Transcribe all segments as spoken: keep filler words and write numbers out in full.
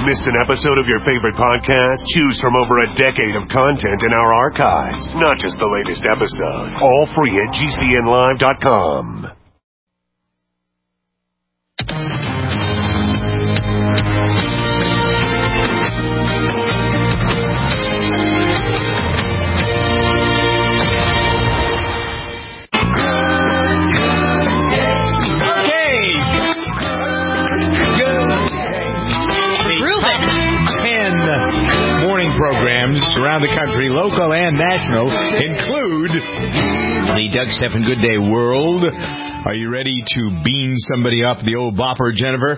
Missed an episode of your favorite podcast? Choose from over a decade of content in our archives, not just the latest episode. All free at G C N live dot com. Programs around the country, local and national, include the Doug Stephan Good Day World. Are you ready to bean somebody up the old bopper, Jennifer?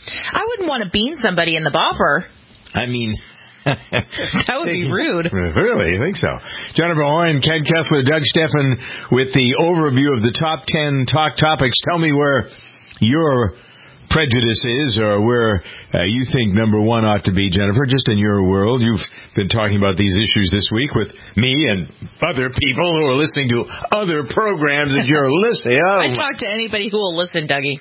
I wouldn't want to bean somebody in the bopper. I mean... that would be rude. Really? You think so? Jennifer Horn, Ken Kessler, Doug Stephan with the overview of the top ten talk topics. Tell me where your prejudice is, or where uh, you think number one ought to be, Jennifer, just in your world. You've been talking about these issues this week with me and other people who are listening to other programs that you're listening. Oh. I talk to anybody who will listen, Dougie.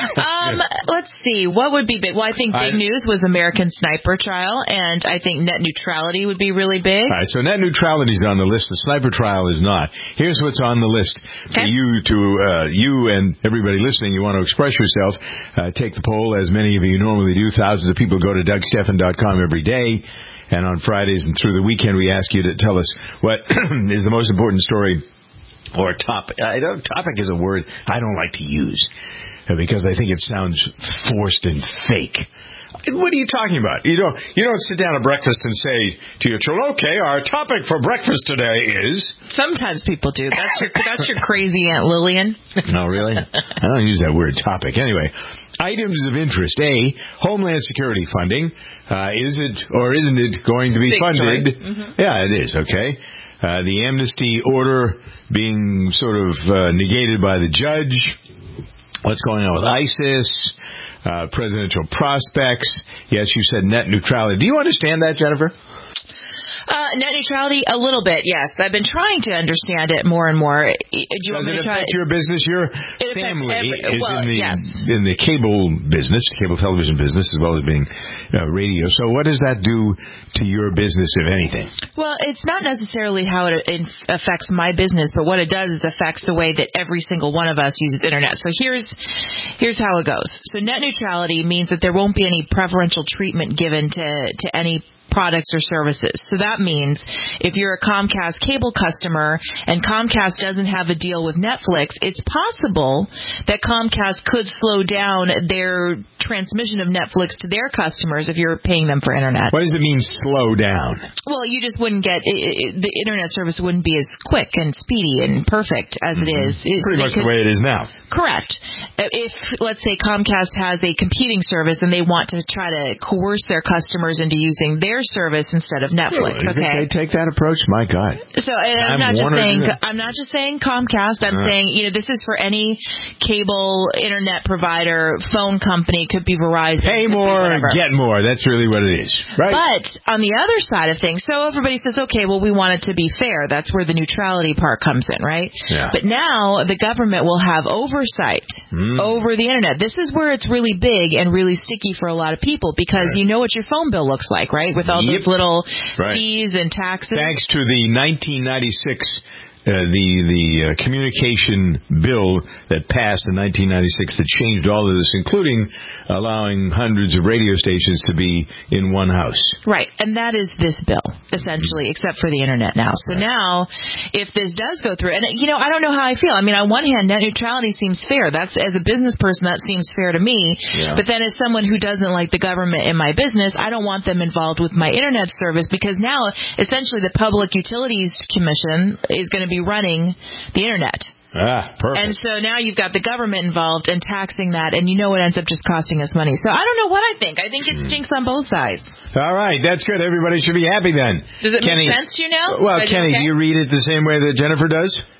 um, let's see. What would be big? Well, I think big I, news was American Sniper trial, and I think net neutrality would be really big. All right, so net neutrality is on the list. The sniper trial is not. Here's what's on the list for okay. you to uh, you and everybody listening. You want to express yourself. Uh, take the poll, as many of you normally do. Thousands of people go to Doug Stephan dot com every day, and on Fridays and through the weekend we ask you to tell us what is the most important story or topic. I don't, topic is a word I don't like to use because I think it sounds forced and fake. What are you talking about? You don't you don't sit down at breakfast and say to your children, okay, our topic for breakfast today is... Sometimes people do. That's your, that's your crazy Aunt Lillian. No, really? I don't use that word topic. Anyway, items of interest. A, Homeland Security funding. Uh, is it or isn't it going to be Big funded? Mm-hmm. Yeah, it is, okay. Uh, the amnesty order being sort of uh, negated by the judge. What's going on with ISIS? Uh, presidential prospects. Yes, you said net neutrality. Do you understand that, Jennifer? Uh, net neutrality, a little bit, yes. I've been trying to understand it more and more. Do you Does want it me to try? affect your business? Your it family every, is well, in the yes. in the cable business, cable television business, as well as being uh, radio. So what does that do to your business, if anything? Well, it's not necessarily how it inf- affects my business, but what it does is affects the way that every single one of us uses internet. So here's here's how it goes. So net neutrality means that there won't be any preferential treatment given to, to any products or services. So that means if you're a Comcast cable customer and Comcast doesn't have a deal with Netflix, it's possible that Comcast could slow down their transmission of Netflix to their customers if you're paying them for internet. What does it mean, slow down? Well, you just wouldn't get, it, it, the internet service wouldn't be as quick and speedy and perfect as mm-hmm. it is. It's, Pretty much could, the way it is now. Correct. If, let's say, Comcast has a competing service and they want to try to coerce their customers into using their service instead of Netflix. Really? Okay, they take that approach. My God. So and I'm, I'm not just saying I'm not just saying Comcast. I'm uh. saying you know this is for any cable internet provider, phone company. Could be Verizon. Pay more, get more. That's really what it is, right? But on the other side of things, so everybody says, okay, well we want it to be fair. That's where the neutrality part comes in, right? Yeah. But now the government will have oversight mm. over the internet. This is where it's really big and really sticky for a lot of people because right. you know what your phone bill looks like, right? With all yep. those little right. fees and taxes. Thanks to the nineteen ninety-six Uh, the the uh, communication bill that passed in nineteen ninety-six that changed all of this, including allowing hundreds of radio stations to be in one house. Right, and that is this bill, essentially, except for the internet now. So right. now, if this does go through, and, you know, I don't know how I feel. I mean, on one hand, net neutrality seems fair. That's, as a business person, that seems fair to me. Yeah. But then as someone who doesn't like the government in my business, I don't want them involved with my internet service because now, essentially, the Public Utilities Commission is going to be running the internet. Ah, perfect. And so now you've got the government involved and taxing that, and you know it ends up just costing us money. So I don't know what I think. I think it stinks on both sides. All right, that's good. Everybody should be happy then. Does it Kenny, make sense to you now? Well, Kenny, okay? Do you read it the same way that Jennifer does?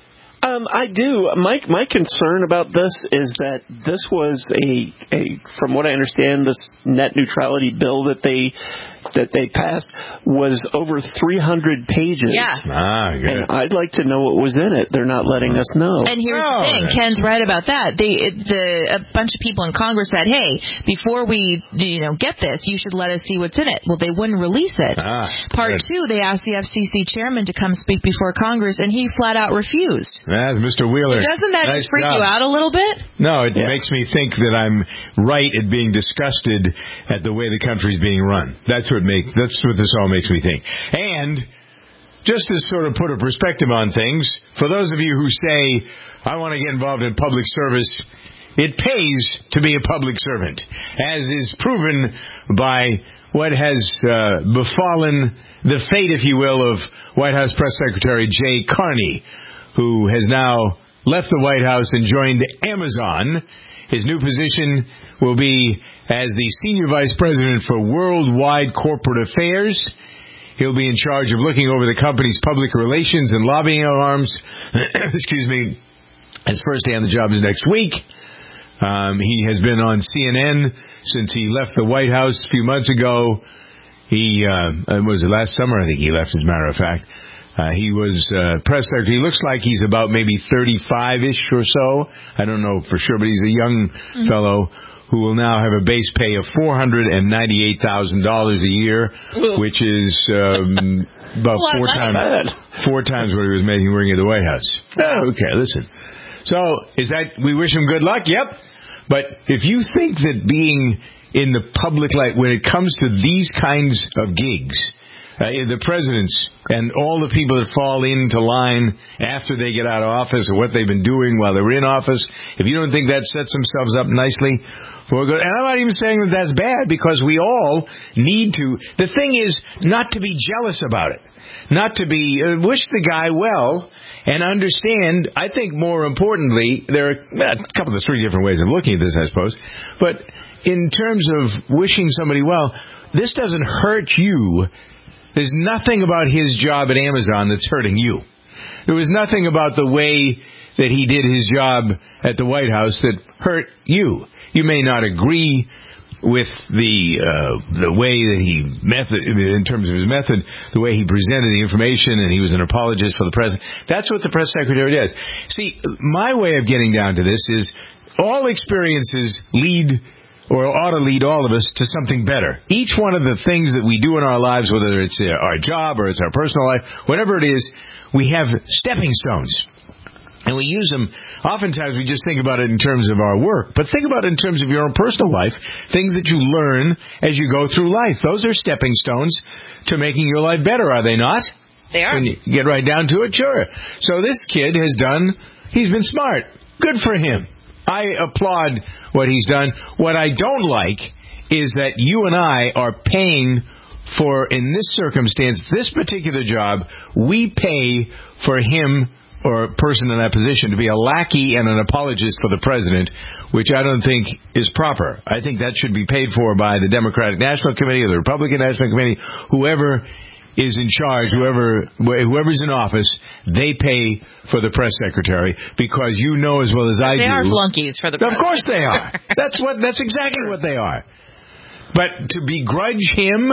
Um, I do. My my concern about this is that this was a, a from what I understand, this net neutrality bill that they that they passed was over three hundred pages. Yeah. Ah, good. And I'd like to know what was in it. They're not letting us know. And here's Oh, the thing. okay. Ken's right about that. They, the, a bunch of people in Congress said, hey, before we, you know, get this, you should let us see what's in it. Well, they wouldn't release it. Ah, Part good. two, they asked the F C C chairman to come speak before Congress, and he flat out refused. That's Mister Wheeler. Doesn't that Nice just freak job. you out a little bit? No, it Yeah. makes me think that I'm right at being disgusted at the way the country's being run. That's what make that's what this all makes me think. And just to sort of put a perspective on things, for those of you who say, I want to get involved in public service, it pays to be a public servant, as is proven by what has uh, befallen the fate, if you will, of White House Press Secretary Jay Carney, who has now left the White House and joined Amazon. His new position will be as the Senior Vice President for Worldwide Corporate Affairs. He'll be in charge of looking over the company's public relations and lobbying arms. Excuse me. His first day on the job is next week. Um, he has been on C N N since he left the White House a few months ago. He, uh, it was last summer, I think he left, as a matter of fact. Uh, he was uh, press secretary. He looks like he's about maybe thirty-five-ish or so. I don't know for sure, but he's a young mm-hmm. fellow who will now have a base pay of four hundred ninety-eight thousand dollars a year, Ooh. which is um, about four times four times what he was making working at the White House. Oh, okay, listen. So, is that, we wish him good luck? Yep. But if you think that being in the public light, when it comes to these kinds of gigs, Uh, the presidents and all the people that fall into line after they get out of office or what they've been doing while they were in office, if you don't think that sets themselves up nicely for a good, and I'm not even saying that that's bad, because we all need to, the thing is not to be jealous about it, not to be, uh, wish the guy well, and understand, I think more importantly, there are a couple of three different ways of looking at this, I suppose, but in terms of wishing somebody well, this doesn't hurt you. There's nothing about his job at Amazon that's hurting you. There was nothing about the way that he did his job at the White House that hurt you. You may not agree with the uh, the way that he method, in terms of his method, the way he presented the information, and he was an apologist for the president. That's what the press secretary does. See, my way of getting down to this is all experiences lead or ought to lead all of us to something better. Each one of the things that we do in our lives, whether it's our job or it's our personal life, whatever it is, we have stepping stones. And we use them. Oftentimes we just think about it in terms of our work. But think about it in terms of your own personal life, things that you learn as you go through life. Those are stepping stones to making your life better, are they not? They are. When you get right down to it, sure. So this kid has done, he's been smart. Good for him. I applaud what he's done. What I don't like is that you and I are paying for, in this circumstance, this particular job, we pay for him or a person in that position to be a lackey and an apologist for the president, which I don't think is proper. I think that should be paid for by the Democratic National Committee or the Republican National Committee, whoever is in charge, whoever whoever's in office, they pay for the press secretary, because you know as well as I they do. They are flunkies for the president. Of course they are. That's what. That's exactly what they are. But to begrudge him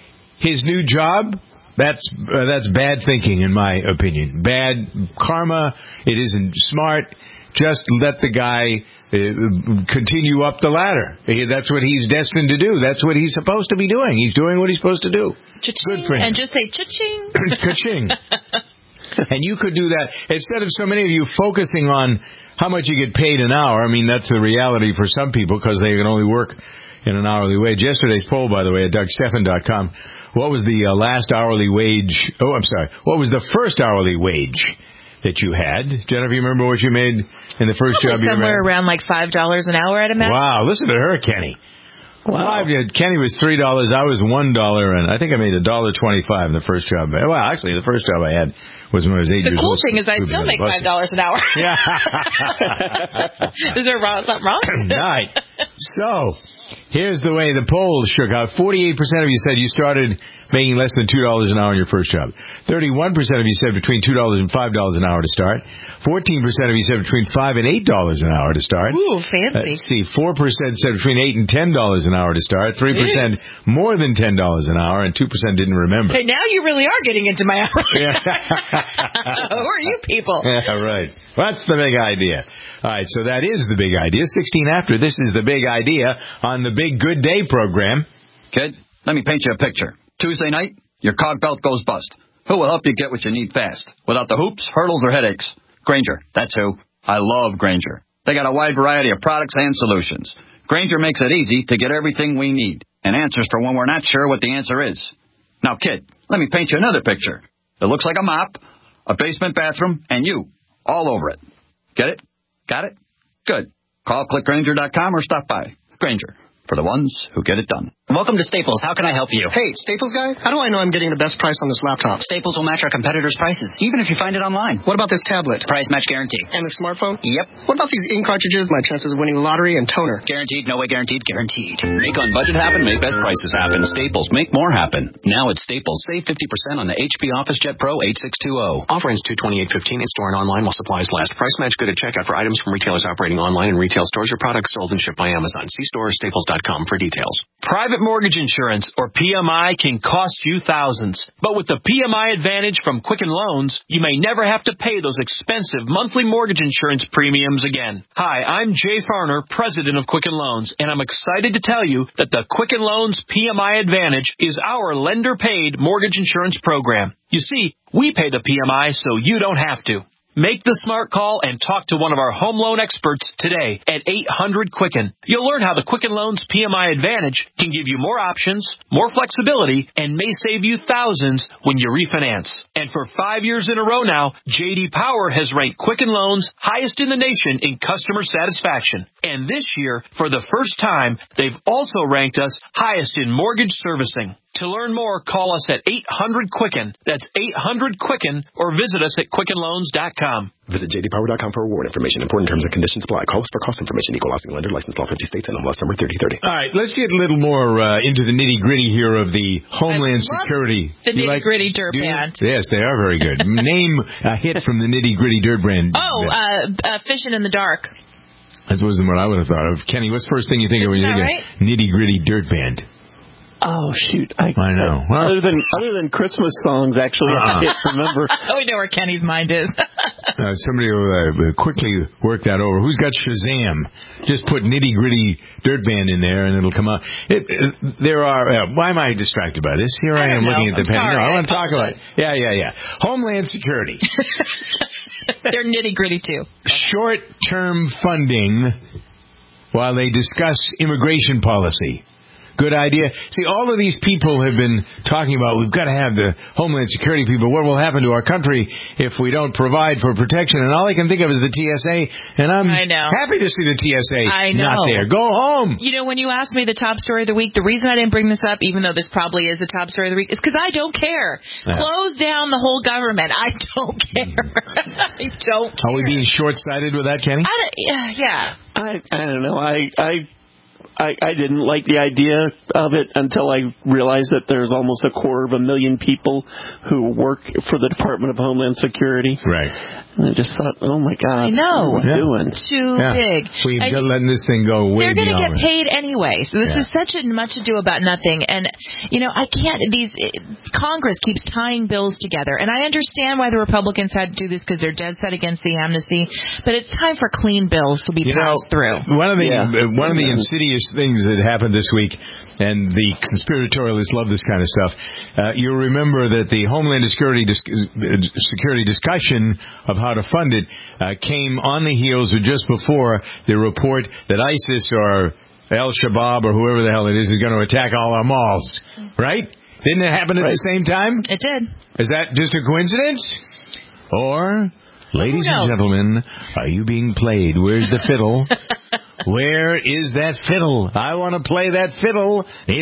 his new job, that's uh, that's bad thinking, in my opinion. Bad karma. It isn't smart. Just let the guy uh, continue up the ladder. That's what he's destined to do. That's what he's supposed to be doing. He's doing what he's supposed to do. Cha-ching, good for him. and just say cha-ching. Cha-ching. And you could do that. Instead of so many of you focusing on how much you get paid an hour, I mean, that's the reality for some people because they can only work in an hourly wage. Yesterday's poll, by the way, at Doug Stephan dot com, what was the uh, last hourly wage? Oh, I'm sorry. What was the first hourly wage that you had? Jennifer, you remember what you made in the first Probably job you ever had? somewhere around like five dollars an hour, I'd imagine. Wow, listen to her, Kenny. Wow. Well, Kenny was three dollars. I was one dollar, and I think I made a dollar twenty-five in the first job. Well, actually, the first job I had was when I was eight the years cool old. The cool thing is I still make five dollars an hour. Yeah. Is there wrong, something wrong? Right. So, Here's the way the poll shook out. forty-eight percent of you said you started making less than two dollars an hour in your first job. thirty-one percent of you said between two dollars and five dollars an hour to start. fourteen percent of you said between five dollars and eight dollars an hour to start. Ooh, fancy. Let's see, four percent said between eight dollars and ten dollars an hour to start. three percent more than ten dollars an hour, and two percent didn't remember. Hey, now you really are getting into my hours. Yeah. Who are you people? Yeah, right. That's the big idea. All right, so that is the big idea. sixteen after, this is the big idea on the Big Good Day program. Kid, let me paint you a picture. Tuesday night, your cog belt goes bust. Who will help you get what you need fast, without the hoops, hurdles, or headaches? Grainger, that's who. I love Grainger. They got a wide variety of products and solutions. Grainger makes it easy to get everything we need, and answers for when we're not sure what the answer is. Now, kid, let me paint you another picture. It looks like a mop, a basement bathroom, and you, all over it. Get it? Got it? Good. Call click grainger dot com or stop by. Grainger, for the ones who get it done. Welcome to Staples. How can I help you? Hey, Staples guy, how do I know I'm getting the best price on this laptop? Staples will match our competitors' prices, even if you find it online. What about this tablet? Price match guarantee. And the smartphone? Yep. What about these ink cartridges, my chances of winning the lottery, and toner? Guaranteed, no way guaranteed, guaranteed. Make on budget happen, make best prices happen. Staples, make more happen. Now at Staples, save fifty percent on the H P OfficeJet Pro eight six two zero. Offer ends two twenty-eight fifteen in store and online while supplies last. Price match good at checkout for items from retailers operating online and retail stores or products sold and shipped by Amazon. See store or staples dot com for details. Private mortgage insurance, or P M I, can cost you thousands. But with the P M I Advantage from Quicken Loans, you may never have to pay those expensive monthly mortgage insurance premiums again. Hi, I'm Jay Farner, president of Quicken Loans, and I'm excited to tell you that the Quicken Loans P M I Advantage is our lender-paid mortgage insurance program. You see, we pay the P M I so you don't have to. Make the smart call and talk to one of our home loan experts today at eight hundred Quicken. You'll learn how the Quicken Loans P M I Advantage can give you more options, more flexibility, and may save you thousands when you refinance. And for five years in a row now, J D Power has ranked Quicken Loans highest in the nation in customer satisfaction. And this year, for the first time, they've also ranked us highest in mortgage servicing. To learn more, call us at eight hundred Quicken. That's eight hundred Quicken, or visit us at quicken loans dot com. Visit j d power dot com for award information. Important terms and conditions apply. Call us for cost information. Equal housing lender. Licensed law fifty states. And M L S number thirty thirty. All right, let's get a little more uh, into the nitty-gritty here of the Homeland Security. The nitty-gritty like, dirt band. Yes, they are very good. Name a hit from the nitty-gritty dirt band. Oh, uh, uh, Fishing in the Dark. That wasn't what I would have thought of. Kenny, what's the first thing you think Isn't of when you think right? of nitty-gritty dirt band? Oh shoot! I, I know. Well, other than other than Christmas songs, actually, uh-huh. I can't remember. We know where Kenny's mind is. uh, somebody will uh, quickly work that over. Who's got Shazam? Just put nitty gritty dirt band in there, and it'll come out. It, it, there are. Uh, why am I distracted by this? Here I, I am know. looking at the I'm pen. sorry. No, I want to talk about it. Yeah, yeah, yeah. Homeland Security. They're nitty gritty too. Short term funding while they discuss immigration policy. Good idea. See, all of these people have been talking about we've got to have the Homeland Security people. What will happen to our country if we don't provide for protection? And all I can think of is the T S A. And I'm I know. happy to see the T S A I know. not there. Go home. You know, when you asked me the top story of the week, the reason I didn't bring this up, even though this probably is the top story of the week, is because I don't care. Yeah. Close down the whole government. I don't care. I don't care. Are we being short-sighted with that, Kenny? I don't, yeah, yeah. I I don't know. I I. I, I didn't like the idea of it until I realized that there's almost a quarter of a million people who work for the Department of Homeland Security. Right. And I just thought, oh, my God. I know. What are we yeah. doing? Too yeah. big. We've I, got letting this thing go way They're going to get beyond. paid anyway. So this yeah. is such a much ado about nothing. And, you know, I can't, these, Congress keeps tying bills together. And I understand why the Republicans had to do this because they're dead set against the amnesty. But it's time for clean bills to be you passed know, through. One of the, yeah. uh, one of the insidious things that happened this week, and the conspiratorialists love this kind of stuff. Uh, you'll remember that the Homeland Security dis- security discussion of how to fund it uh, came on the heels or just before the report that ISIS or Al-Shabaab or whoever the hell it is is going to attack all our malls. Right? Didn't it happen at right. the same time? It did. Is that just a coincidence? Or... Ladies and gentlemen, are you being played? Where's the fiddle? Where is that fiddle? I want to play that fiddle. I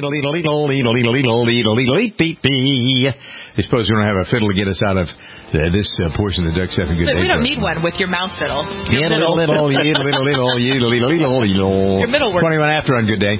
suppose we don't have a fiddle to get us out of uh, this uh, portion of the Duck Stuff and Good Day. We don't need one with your mouth fiddle. Your middle. Little, little, little, little, little. Your middle work. twenty-one after on Good Day.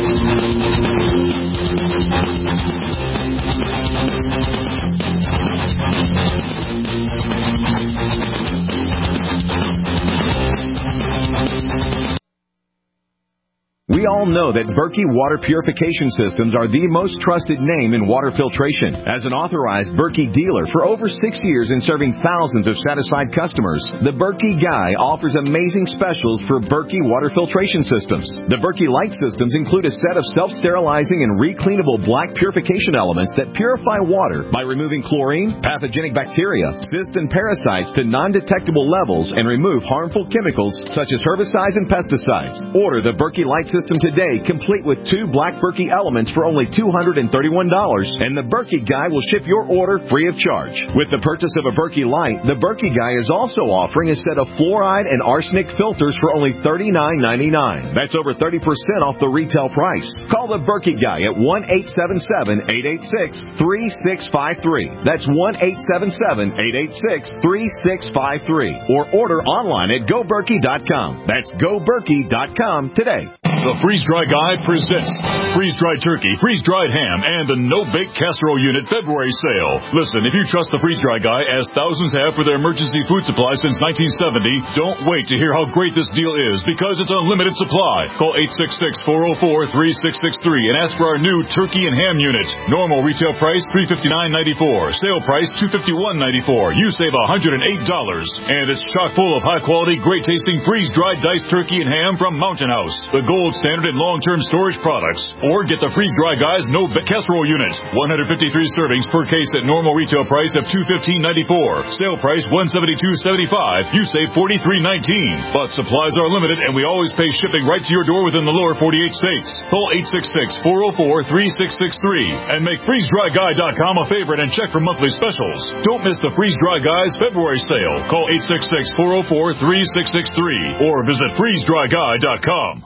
We all know that Berkey Water Purification Systems are the most trusted name in water filtration. As an authorized Berkey dealer for over six years and serving thousands of satisfied customers, the Berkey Guy offers amazing specials for Berkey Water Filtration Systems. The Berkey Light Systems include a set of self-sterilizing and recleanable black purification elements that purify water by removing chlorine, pathogenic bacteria, cysts, and parasites to non-detectable levels and remove harmful chemicals such as herbicides and pesticides. Order the Berkey Light System today, complete with two black Berkey elements for only two hundred thirty-one dollars, and the Berkey Guy will ship your order free of charge. With the purchase of a Berkey Light, the Berkey Guy is also offering a set of fluoride and arsenic filters for only thirty-nine ninety-nine. That's over thirty percent off the retail price. Call the Berkey Guy at one eight seven seven, eight eight six, three six five three. That's one eight seven seven, eight eight six, three six five three. Or order online at go berkey dot com. That's go berkey dot com today. The Freeze-Dry Guy presents freeze-dried turkey, freeze-dried ham, and the no-bake casserole unit February sale. Listen, if you trust the Freeze-Dry Guy, as thousands have for their emergency food supply since nineteen seventy, don't wait to hear how great this deal is, because it's unlimited supply. Call eight six six, four oh four, three six six three and ask for our new turkey and ham unit. Normal retail price three hundred fifty-nine ninety-four. Sale price two hundred fifty-one ninety-four. You save one hundred eight dollars. And it's chock full of high-quality, great-tasting freeze-dried diced turkey and ham from Mountain House, the gold standard in long-term storage products. Or get the Freeze-Dry Guy's no casserole unit. one hundred fifty-three servings per case at normal retail price of two hundred fifteen ninety-four. Sale price one hundred seventy-two seventy-five. You save forty-three nineteen. But supplies are limited, and we always pay shipping right to your door within the lower forty-eight states. Call eight six six, four oh four, three six six three and make freeze dry guy dot com a favorite and check for monthly specials. Don't miss the Freeze-Dry Guy's February sale. Call eight six six, four oh four, three six six three or visit freeze dry guy dot com.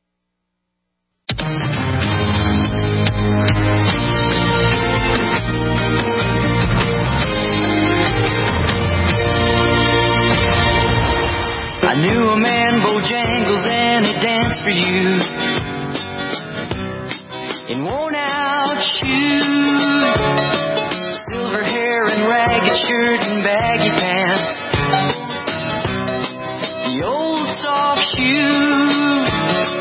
I knew a man, Bojangles, and he danced for you in worn-out shoes, silver hair and ragged shirt and baggy pants, the old soft shoes,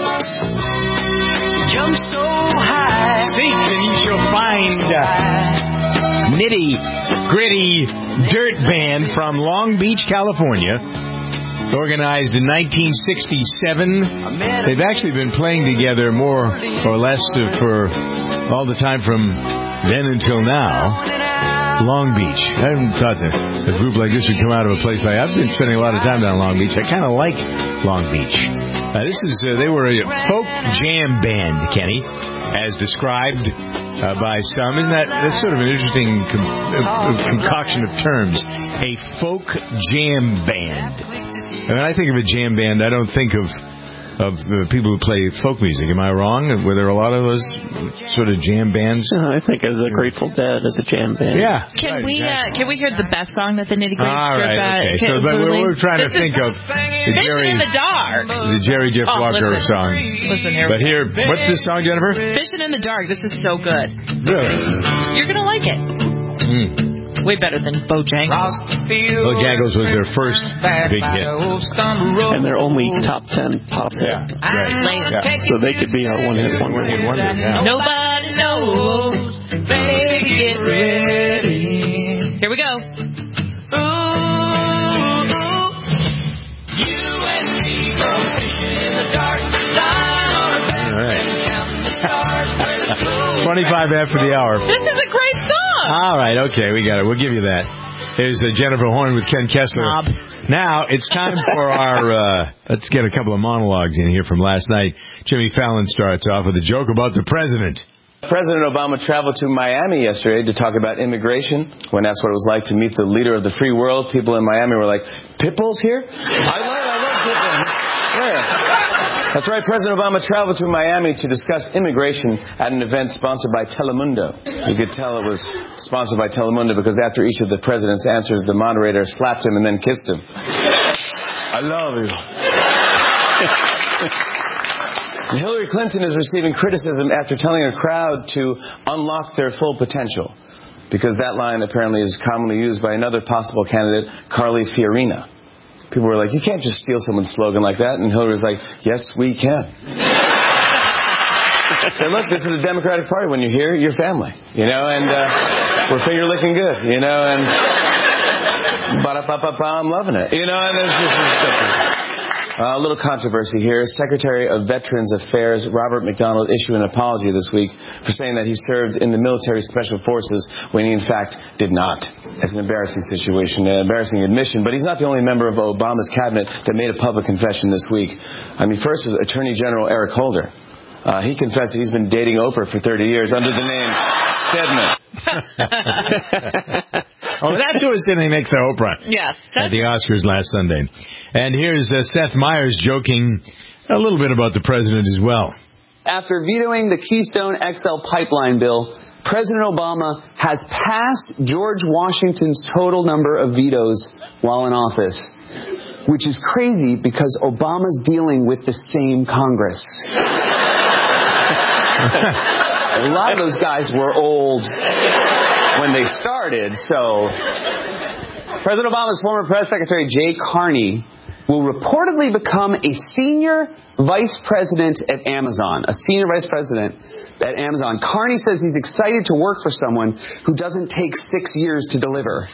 jumped so high. Seek and you shall find uh, Nitty Gritty Dirt Band from Long Beach, California. Organized in nineteen sixty-seven. They've actually been playing together more or less for all the time from then until now. Long Beach. I haven't thought that a group like this would come out of a place like... I've been spending a lot of time down Long Beach. I kind of like Long Beach. Uh, this is... Uh, they were a folk jam band, Kenny, as described uh, by some. Isn't that... That's sort of an interesting com- uh, concoction of terms. A folk jam band. When I think of a jam band, I don't think of of uh, people who play folk music. Am I wrong? Were there a lot of those sort of jam bands? Uh, I think of the Grateful Dead as a jam band. Yeah. Can right, we exactly. uh, can we hear the best song that the Nitty Gritty All right, uh, okay. So but we're, we're trying to think of the Jerry in the Dark. The Jerry Jeff oh, Walker listen. song. Listen here. But here, what's this song, Jennifer? Fishing in the Dark. This is so good. Really? You're gonna like it. Mm. Way better than Bojangles. Bojangles was their first big hit. And their only top ten pop hit. Yeah, right. Yeah. So they could be a one-hit wonder. One-hit wonder, yeah. Nobody knows. Baby, get ready. Here we go. Ooh, you and me go fishing in the dark. All right. twenty-five after the hour. This is a great song. All right, okay, we got it. We'll give you that. There's uh, Jennifer Horn with Ken Kessler. Bob. Now, it's time for our, uh, let's get a couple of monologues in here from last night. Jimmy Fallon starts off with a joke about the president. President Obama traveled to Miami yesterday to talk about immigration. When asked what it was like to meet the leader of the free world, people in Miami were like, Pitbull's here? I love, I love Pitbull. Yeah. That's right. President Obama traveled to Miami to discuss immigration at an event sponsored by Telemundo. You could tell it was sponsored by Telemundo because after each of the president's answers, the moderator slapped him and then kissed him. I love you. Hillary Clinton is receiving criticism after telling a crowd to unlock their full potential, because that line apparently is commonly used by another possible candidate, Carly Fiorina. People were like, you can't just steal someone's slogan like that. And Hillary was like, yes, we can. So look, this is the Democratic Party. When you're here, you're family, you know, and uh, we're finger licking good, you know, and ba-da-ba-ba-ba, I'm loving it, you know, and it's just uh, a little controversy here. Secretary of Veterans Affairs Robert McDonald issued an apology this week for saying that he served in the military special forces when he in fact did not. It's an embarrassing situation, an embarrassing admission, but he's not the only member of Obama's cabinet that made a public confession this week. I mean, first was Attorney General Eric Holder. Uh, he confessed that he's been dating Oprah for thirty years under the name Stedman. Oh, that's who was sitting next to Oprah. Yeah. At the Oscars last Sunday. And here's uh, Seth Meyers joking a little bit about the president as well. After vetoing the Keystone X L pipeline bill, President Obama has passed George Washington's total number of vetoes while in office, which is crazy because Obama's dealing with the same Congress. A lot of those guys were old when they started, so President Obama's former press secretary, Jay Carney, will reportedly become a senior vice president at Amazon. A senior vice president at Amazon. Carney says he's excited to work for someone who doesn't take six years to deliver.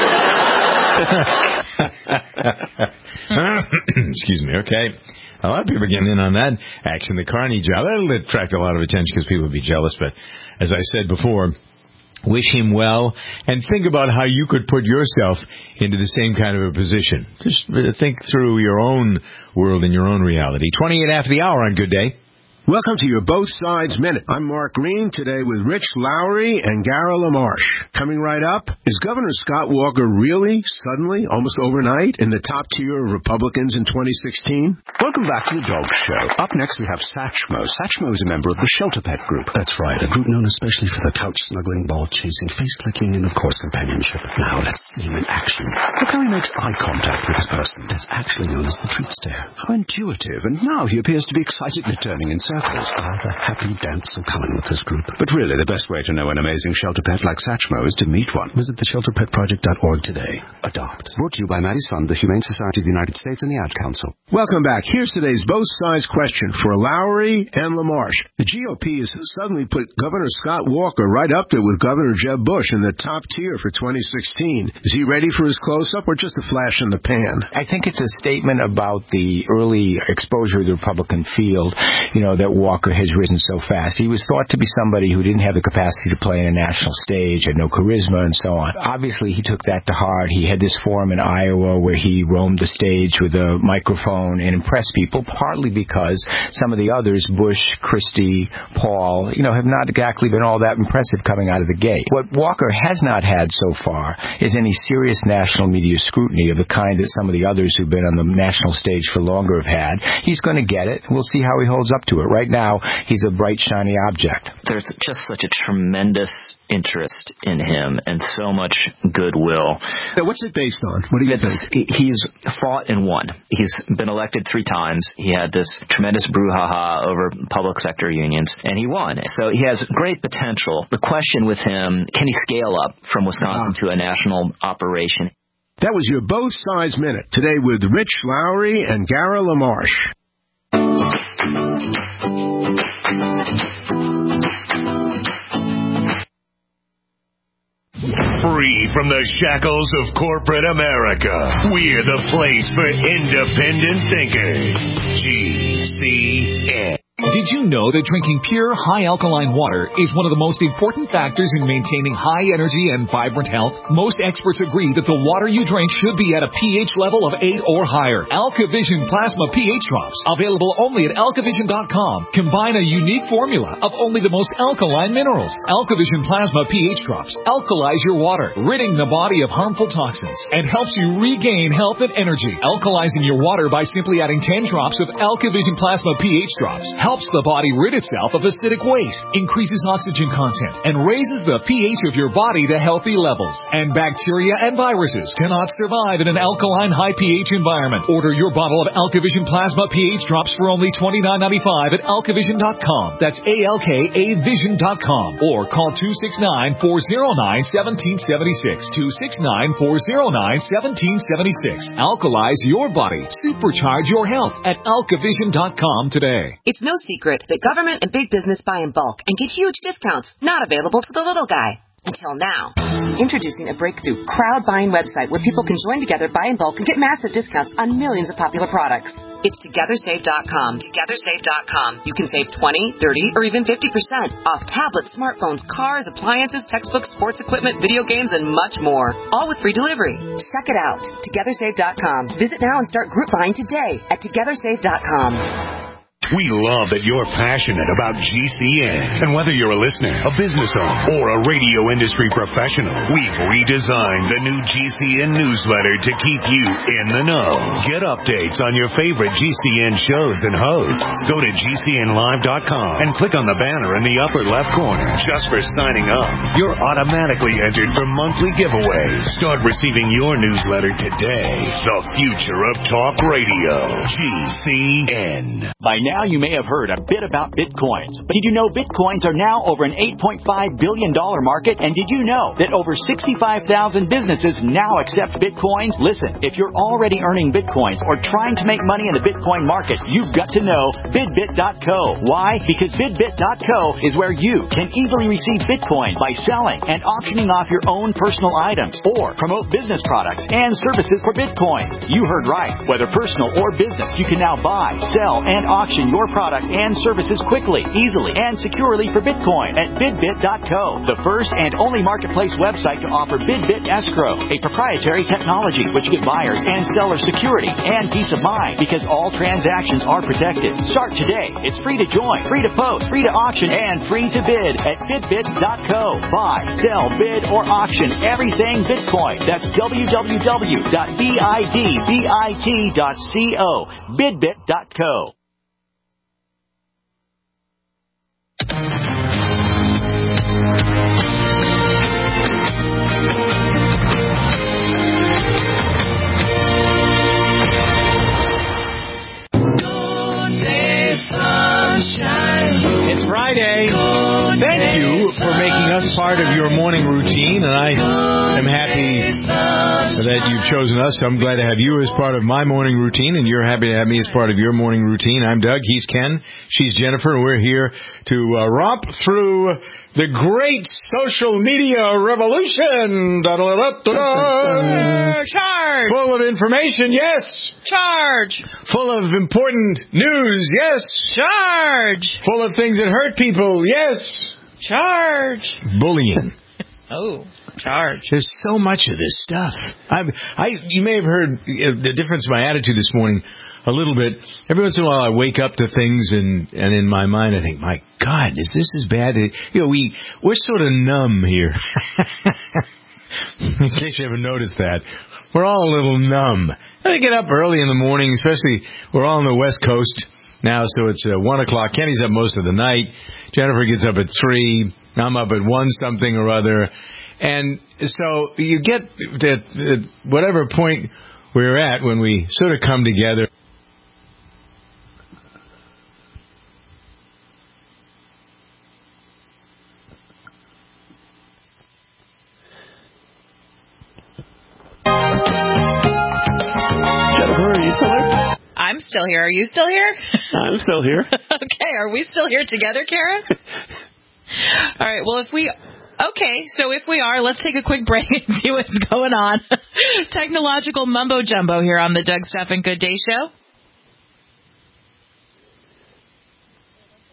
Excuse me, okay. A lot of people are getting in on that action, the Carney job. That'll attract a lot of attention because people will be jealous, but as I said before, wish him well, and think about how you could put yourself into the same kind of a position. Just think through your own world and your own reality. twenty-eight after the hour on Good Day. Welcome to your Both Sides Minute. I'm Mark Green, today with Rich Lowry and Gara LaMarche. Coming right up, is Governor Scott Walker really, suddenly, almost overnight, in the top tier of Republicans in twenty sixteen? Welcome back to the Dog Show. Up next we have Satchmo. Satchmo is a member of the Shelter Pet Group. That's right, a group known especially for the couch-snuggling, ball-chasing, face-licking, and, of course, companionship. Now, let's see him in action. Look how he makes eye contact with his person. That's actually known as the treat stare. How intuitive. And now he appears to be excitedly turning in circles. Ah, the happy dance are coming with this group. But really, the best way to know an amazing shelter pet like Satchmo is to meet one. Visit the shelter pet project dot org today. Adopt. Brought to you by Maddie's Fund, the Humane Society of the United States, and the Ad Council. Welcome back. Here's today's Both Sides question for Lowry and LaMarche. The G O P has suddenly put Governor Scott Walker right up there with Governor Jeb Bush in the top tier for twenty sixteen. Is he ready for his close-up or just a flash in the pan? I think it's a statement about the early exposure of the Republican field, you know, that Walker has risen so fast. He was thought to be somebody who didn't have the capacity to play in a national stage, had no charisma, and so on. Obviously, he took that to heart. He had this forum in Iowa where he roamed the stage with a microphone and impressed people, partly because some of the others, Bush, Christie, Paul, you know, have not exactly been all that impressive coming out of the gate. What Walker has not had so far is any serious national media scrutiny of the kind that some of the others who've been on the national stage for longer have had. He's going to get it. We'll see how he holds up to it. Right now, he's a bright, shiny object. There's just such a tremendous interest in him and so much goodwill. What's it based on? What do you think? He's fought and won. He's been elected three times. He had this tremendous brouhaha over public sector unions, and he won. So he has great potential. The question with him, can he scale up from Wisconsin ah. to a national operation? That was your Both Sides Minute, today with Rich Lowry and Gara LaMarche. Free from the shackles of corporate America, we're the place for independent thinkers. G C N. Did you know that drinking pure, high alkaline water is one of the most important factors in maintaining high energy and vibrant health? Most experts agree that the water you drink should be at a pH level of eight or higher. AlkaVision Plasma pH Drops, available only at alkavision dot com, combine a unique formula of only the most alkaline minerals. AlkaVision Plasma pH Drops alkalize your water, ridding the body of harmful toxins, and helps you regain health and energy. Alkalizing your water by simply adding ten drops of AlkaVision Plasma pH Drops helps the body rid itself of acidic waste, increases oxygen content, and raises the pH of your body to healthy levels. And bacteria and viruses cannot survive in an alkaline high pH environment. Order your bottle of AlkaVision Plasma pH Drops for only twenty-nine ninety-five at alkavision dot com. That's A L K A vision dot com. Or call two six nine, four oh nine, one seven seven six. two six nine, four oh nine, one seven seven six. Alkalize your body. Supercharge your health at alkavision dot com today. It's no secret that government and big business buy in bulk and get huge discounts not available to the little guy. Until now. Introducing a breakthrough crowd buying website where people can join together, buy in bulk, and get massive discounts on millions of popular products. It's together save dot com. together save dot com. You can save twenty, thirty, or even fifty percent off tablets, smartphones, cars, appliances, textbooks, sports equipment, video games, and much more. All with free delivery. Check it out. together save dot com. Visit now and start group buying today at together save dot com. We love that you're passionate about G C N. And whether you're a listener, a business owner, or a radio industry professional, we've redesigned the new G C N newsletter to keep you in the know. Get updates on your favorite G C N shows and hosts. Go to G C N live dot com and click on the banner in the upper left corner. Just for signing up, you're automatically entered for monthly giveaways. Start receiving your newsletter today. The future of talk radio. G C N. By now, you may have heard a bit about Bitcoins. But did you know Bitcoins are now over an eight point five billion dollars market? And did you know that over sixty-five thousand businesses now accept Bitcoins? Listen, if you're already earning Bitcoins or trying to make money in the Bitcoin market, you've got to know bidbit dot co. Why? Because bidbit dot co is where you can easily receive Bitcoin by selling and auctioning off your own personal items or promote business products and services for Bitcoin. You heard right. Whether personal or business, you can now buy, sell, and auction your product and services quickly, easily, and securely for Bitcoin at bidbit dot co, the first and only marketplace website to offer BidBit Escrow, a proprietary technology which gives buyers and sellers security and peace of mind because all transactions are protected. Start today. It's free to join, free to post, free to auction, and free to bid at bidbit dot co. Buy, sell, bid, or auction everything Bitcoin. That's w w w dot bidbit dot co. bidbit dot co. It's Friday. Thank you for making us part of your morning routine, and I am happy that you've chosen us. I'm glad to have you as part of my morning routine, and you're happy to have me as part of your morning routine. I'm Doug. He's Ken. She's Jennifer, and we're here to uh, romp through the great social media revolution. Da-da-da-da-da. Charge. Full of information, yes. Charge. Full of important news, yes. Charge. Full of things that hurt people, yes. Charge. Bullying. Oh, charge. There's so much of this stuff. I've, I, you may have heard the difference in my attitude this morning a little bit. Every once in a while I wake up to things and, and in my mind I think, my God, is this as bad? You know, we, we're sort of numb here. In case you haven't noticed that. We're all a little numb. I get up early in the morning, especially we're all on the West Coast now, so it's uh, one o'clock. Kenny's up most of the night. Jennifer gets up at three. I'm up at one something or other. And so you get to at whatever point we're at when we sort of come together. Jennifer, are you still there? I'm still here. Are you still here? I'm still here. Okay. Are we still here together, Kara? All right. Well, if we... Okay, so if we are, let's take a quick break and see what's going on. Technological mumbo-jumbo here on the Doug Stephan Good Day Show.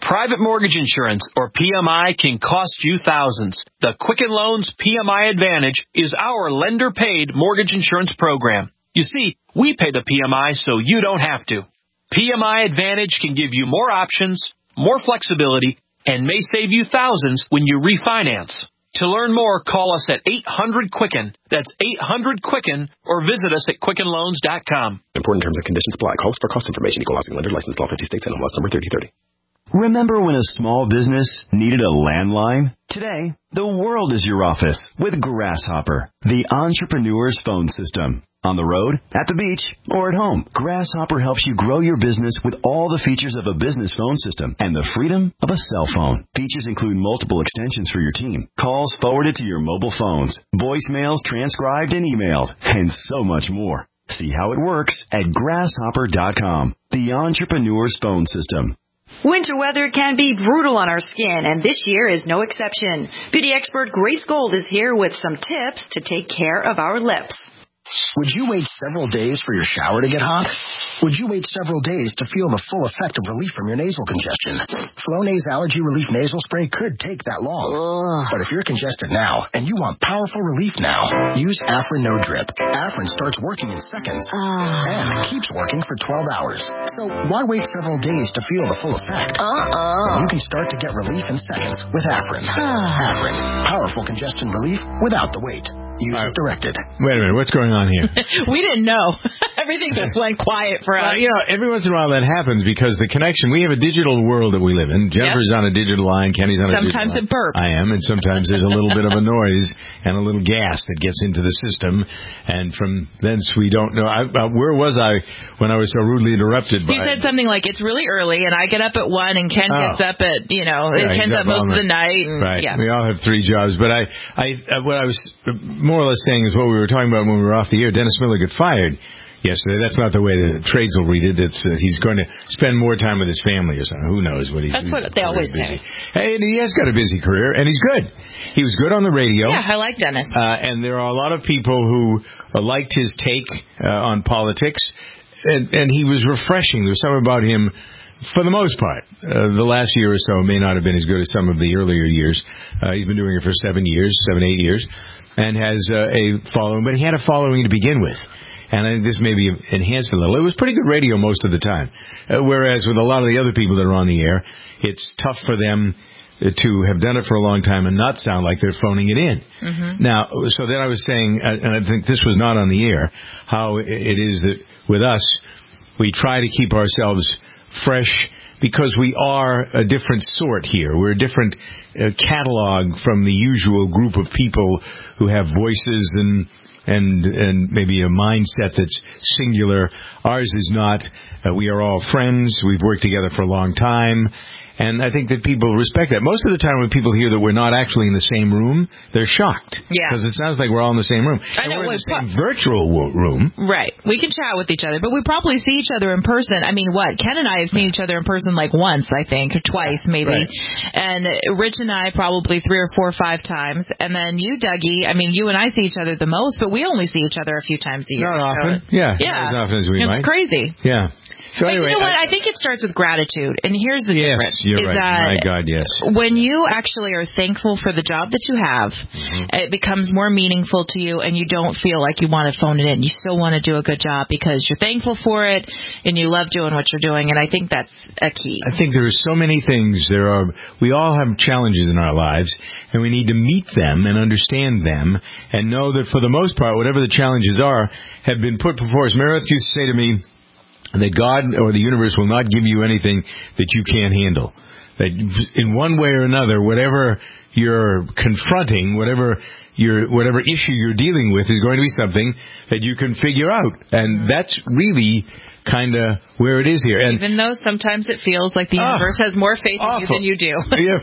Private mortgage insurance, or P M I, can cost you thousands. The Quicken Loans P M I Advantage is our lender-paid mortgage insurance program. You see, we pay the P M I so you don't have to. P M I Advantage can give you more options, more flexibility, and may save you thousands when you refinance. To learn more, call us at eight hundred Quicken. That's eight hundred Quicken, or visit us at quicken loans dot com. Important terms and conditions apply. Calls for cost information. Equal housing lender. Licensed in all fifty states and M L S number thirty thirty. Remember when a small business needed a landline? Today, the world is your office with Grasshopper, the entrepreneur's phone system. On the road, at the beach, or at home, Grasshopper helps you grow your business with all the features of a business phone system and the freedom of a cell phone. Features include multiple extensions for your team, calls forwarded to your mobile phones, voicemails transcribed and emailed, and so much more. See how it works at grasshopper dot com, the entrepreneur's phone system. Winter weather can be brutal on our skin, and this year is no exception. Beauty expert Grace Gold is here with some tips to take care of our lips. Would you wait several days for your shower to get hot? Would you wait several days to feel the full effect of relief from your nasal congestion? Flonase Allergy Relief Nasal Spray could take that long. Ugh. But if you're congested now and you want powerful relief now, use Afrin No Drip. Afrin starts working in seconds uh. and keeps working for twelve hours. So why wait several days to feel the full effect? Uh-uh. You can start to get relief in seconds with Afrin. Uh. Afrin, powerful congestion relief without the wait. Use as directed. Wait a minute, what's going on here? We didn't know. Everything just went quiet for us. Uh, you know, every once in a while that happens because the connection, we have a digital world that we live in. Jennifer's yep. on a digital line, Kenny's on a sometimes digital line. Sometimes it burps. I am, and sometimes there's a little bit of a noise and a little gas that gets into the system, and from thence we don't know. I, uh, where was I when I was so rudely interrupted? By... You said something like, it's really early, and I get up at one, and Ken oh. gets up at, you know, yeah, Ken's up most of the night. And, right. Yeah. We all have three jobs, but I, I, uh, what I was more or less saying is what we were talking about when we were off the air. Dennis Miller got fired yesterday. That's not the way the trades will read it. It's uh, he's going to spend more time with his family or something. Who knows what he's That's what they always busy. say. Hey, and he has got a busy career, and he's good. He was good on the radio. Yeah, I like Dennis. Uh, and there are a lot of people who uh, liked his take uh, on politics, and, and he was refreshing. There was something about him, for the most part. Uh, the last year or so may not have been as good as some of the earlier years. Uh, he's been doing it for seven years, seven, eight years. And has uh, a following, but he had a following to begin with. And I think this maybe enhanced a little. It was pretty good radio most of the time. Uh, whereas with a lot of the other people that are on the air, it's tough for them to have done it for a long time and not sound like they're phoning it in. Mm-hmm. Now, so then I was saying, and I think this was not on the air, how it is that with us, we try to keep ourselves fresh because we are a different sort here. We're a different uh, catalog from the usual group of people who have voices and and and maybe a mindset that's singular. Ours is not. Uh, we are all friends. We've worked together for a long time. And I think that people respect that. Most of the time when people hear that we're not actually in the same room, they're shocked. Yeah. Because it sounds like we're all in the same room. I know, and we're in the pro- same virtual room. Right. We can chat with each other, but we probably see each other in person. I mean, what? Ken and I have seen each other in person like once, I think, or twice maybe. Right. And Rich and I probably three or four or five times. And then you, Dougie, I mean, you and I see each other the most, but we only see each other a few times a year. Not often. So, yeah. Yeah. Not as often as we it's might. It's crazy. Yeah. So but anyway, you know what? I, I think it starts with gratitude. And here's the yes, difference. You're is right. that My God, yes. When you actually are thankful for the job that you have, mm-hmm. it becomes more meaningful to you, and you don't feel like you want to phone it in. You still want to do a good job because you're thankful for it, and you love doing what you're doing, and I think that's a key. I think there are so many things. There are. We all have challenges in our lives, and we need to meet them and understand them and know that for the most part, whatever the challenges are, have been put before us. Meredith used to say to me that God or the universe will not give you anything that you can't handle. That in one way or another, whatever you're confronting, whatever your whatever issue you're dealing with is going to be something that you can figure out. And that's really kind of where it is here. And even though sometimes it feels like the oh, universe has more faith awful. in you than you do. Yeah.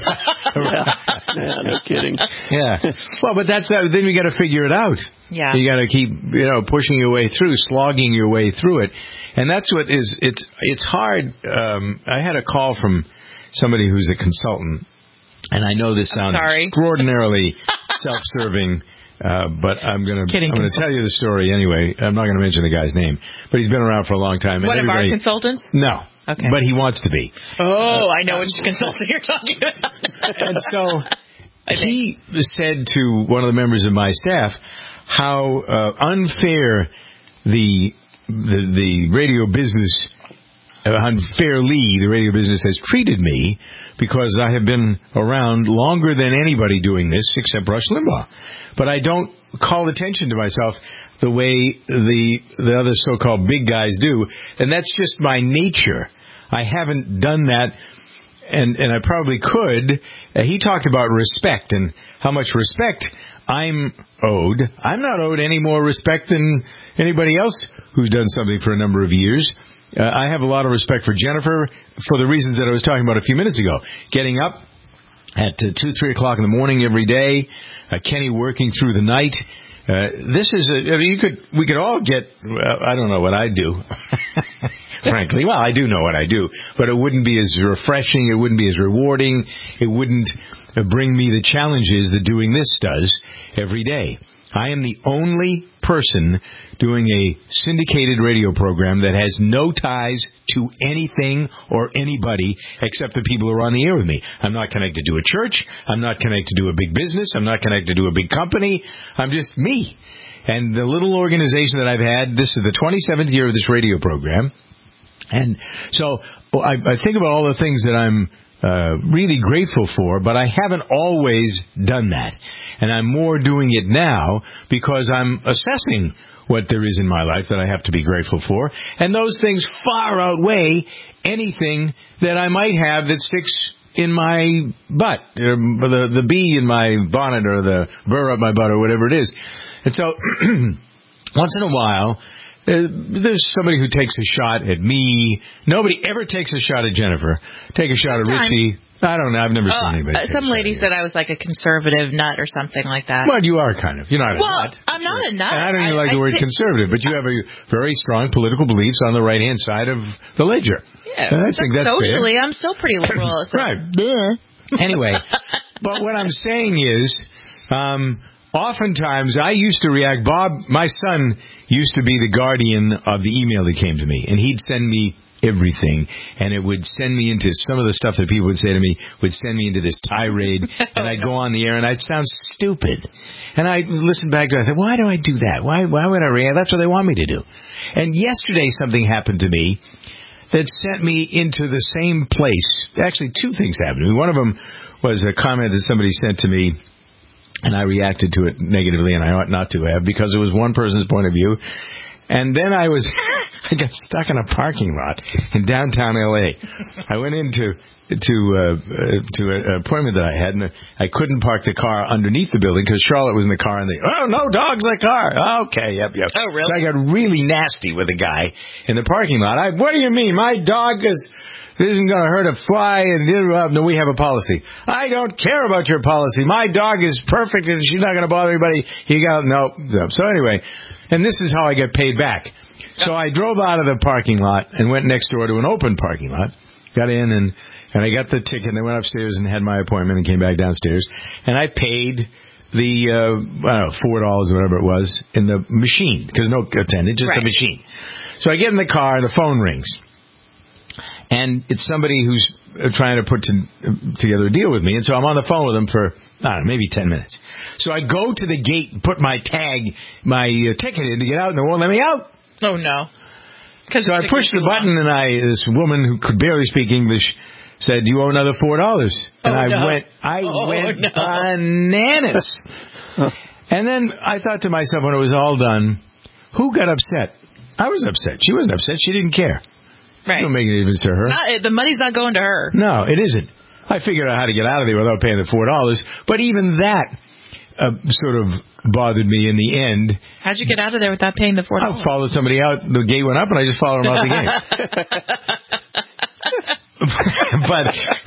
Yeah, no kidding. Yeah. Well, but that's uh, then we got to figure it out. Yeah. You got to keep, you know, pushing your way through, slogging your way through it. And that's what is, it's, it's hard. Um, I had a call from somebody who's a consultant, and I know this sounds extraordinarily self-serving, uh, but I'm going to, I'm going to tell you the story anyway. I'm not going to mention the guy's name, but he's been around for a long time. One and of our consultants? No. Okay. But he wants to be. Oh, I know which consultant you're talking about. And so he said to one of the members of my staff how uh, unfair the, the the radio business, uh, unfairly the radio business has treated me because I have been around longer than anybody doing this except Rush Limbaugh. But I don't call attention to myself the way the the other so-called big guys do, and that's just my nature. I haven't done that, and and I probably could. Uh, he talked about respect and how much respect I'm owed. I'm not owed any more respect than anybody else who's done something for a number of years. Uh, I have a lot of respect for Jennifer for the reasons that I was talking about a few minutes ago. Getting up at uh, two, three o'clock in the morning every day, uh, Kenny working through the night. Uh, this is a, I mean, you could, we could all get, uh, I don't know what I do, frankly. Well, I do know what I do, but it wouldn't be as refreshing, it wouldn't be as rewarding, it wouldn't uh, bring me the challenges that doing this does every day. I am the only person doing a syndicated radio program that has no ties to anything or anybody except the people who are on the air with me. I'm not connected to a church. I'm not connected to a big business. I'm not connected to a big company. I'm just me. And the little organization that I've had, this is the twenty-seventh year of this radio program. And so I, I think about all the things that I'm Uh, really grateful for, but I haven't always done that. And I'm more doing it now because I'm assessing what there is in my life that I have to be grateful for. And those things far outweigh anything that I might have that sticks in my butt, or the, the bee in my bonnet, or the burr up my butt, or whatever it is. And so, once in a while, Uh, there's somebody who takes a shot at me. Nobody ever takes a shot at Jennifer. Take a shot at Richie. I don't know. I've never uh, seen anybody. Uh, some lady said I was like a conservative nut or something like that. Well, you are kind of. You're not a well, nut. I'm not a nut. And I don't even I, like the I word t- conservative, but you have a very strong political beliefs on the right-hand side of the ledger. Yeah, and I think that's socially, fair. I'm still pretty liberal. So. Right. Anyway, but what I'm saying is, um, oftentimes I used to react. Bob, my son, used to be the guardian of the email that came to me, and he'd send me everything, and it would send me into some of the stuff that people would say to me would send me into this tirade, and I'd go on the air and I'd sound stupid, and I'd listen back to it. I said, why do I do that? Why why would I react? That's what they want me to do. And yesterday something happened to me that sent me into the same place. Actually, two things happened to me. One of them was a comment that somebody sent to me, and I reacted to it negatively, and I ought not to have, because it was one person's point of view. And then I was, I got stuck in a parking lot in downtown L A. I went into to uh, to an appointment that I had, and I couldn't park the car underneath the building because Charlotte was in the car, and they, oh, no dogs in the car. Okay, yep, yep. Oh, really? So I got really nasty with the guy in the parking lot. I, what do you mean? My dog is... This isn't going to hurt a fly, and uh, no, we have a policy. I don't care about your policy. My dog is perfect, and she's not going to bother anybody. He got no, no. So anyway, and this is how I get paid back. So I drove out of the parking lot and went next door to an open parking lot. Got in and and I got the ticket. And I went upstairs and had my appointment and came back downstairs. And I paid the uh, I don't know, four dollars or whatever it was in the machine, because no attendant, just right. the machine. So I get in the car, and the phone rings. And it's somebody who's trying to put to, together a deal with me. And so I'm on the phone with them for, I don't know, maybe ten minutes. So I go to the gate and put my tag, my uh, ticket in to get out, and they won't let me out. Oh, no. So I pushed the button, and I this woman who could barely speak English said, you owe another four dollars. And oh, I no. went, I oh, went no. bananas. And then I thought to myself when it was all done, who got upset? I was upset. She wasn't upset. She didn't care. Right. Don't make any difference to her. Not, the money's not going to her. No, it isn't. I figured out how to get out of there without paying the four dollars. But even that uh, sort of bothered me in the end. How'd you get out of there without paying the four dollars? I followed somebody out. The gate went up, and I just followed them out the gate. but,